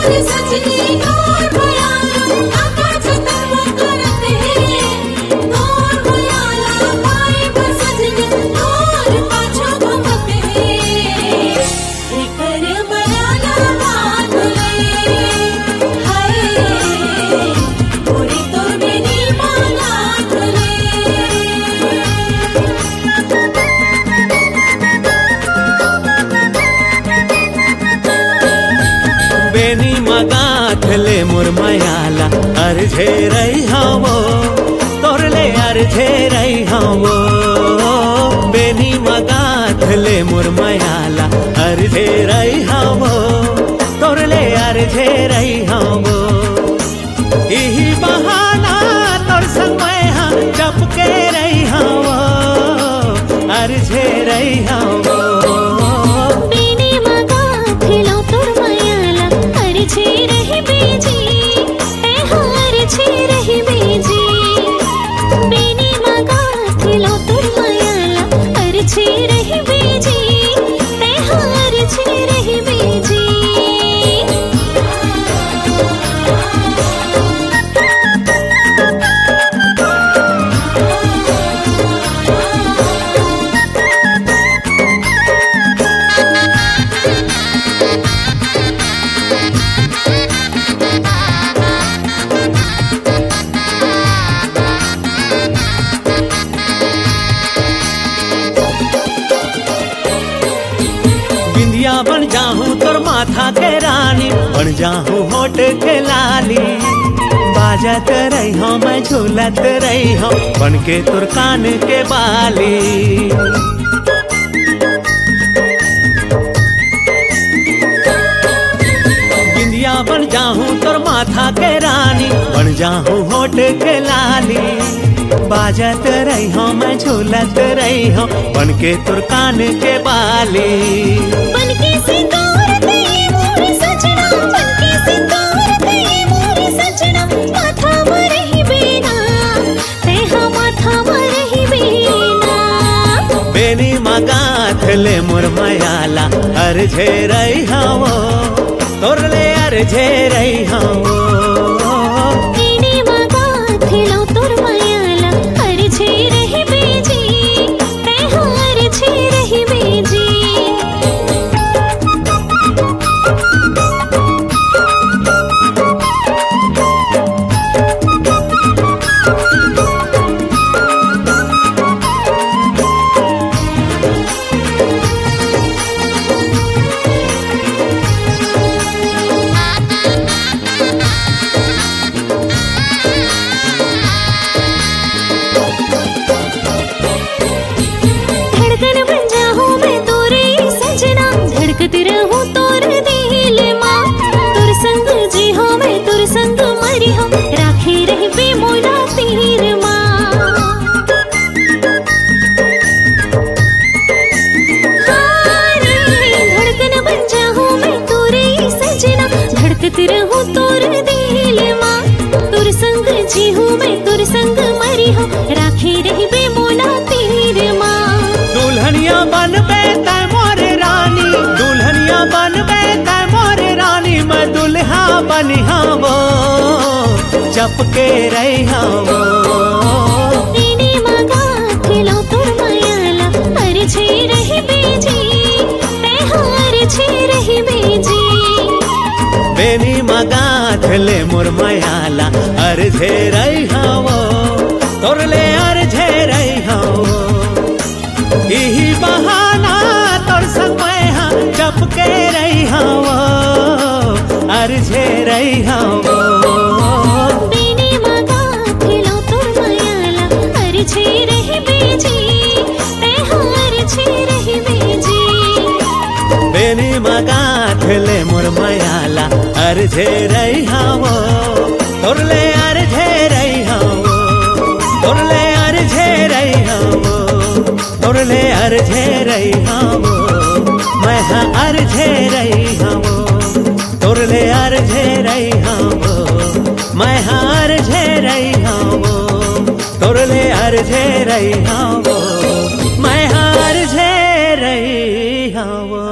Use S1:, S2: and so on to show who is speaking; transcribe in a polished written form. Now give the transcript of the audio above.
S1: बेनी मगाथले मुरमयाला अर्झे रही हवो तोरले अर्झे रही हवो बेनी मगाथले मुरमयाला अर्झे रही हवो तोरले अर्झे रही हवो इही बहाना तोर संग मैं जपके रही हवो अर्झे रही हवो बन जाहूँ तोर माथा के रानी बन जाहूँ होठ के लाली बाजत रही हूँ मैं झूलत रही हूँ बन के तोर कान के बाली बिंदिया बन जाहूँ तोर माथा के रानी बन जाहूँ होठ के लाली बाजत रही हूँ मैं झूलत रही हूँ बन के तोर कान के बाली बेनी मगाथले मुरमयाला अर्झे रही हवो तोरले अर्झे रही हवो दुल्हनिया बन बेता मोर रानी दुल्हनिया बन बेता मोर रानी मैं दुल्हा बनी हवो जपके रही हवो बेनी मगाथले मुरमयाला अर्झे रही हवो तोरले अर्झे रही हवो इही बहाना तोर संग मैं जपके रही हवो अर्झे रही हवो बेनी मगाथले मुरमयाला अर्झे रही हवो तोरले अर्झे रही हवो तोरले अर्झे रही हवो तोरले अर्झे रही हवो मैं हाँ अर्झे रही हवो तोरले अर्झे रही हवो मैं हाँ अर्झे रही हवो तोरले अर्झे रही हवो मैं हाँ अर्झे रही हवो।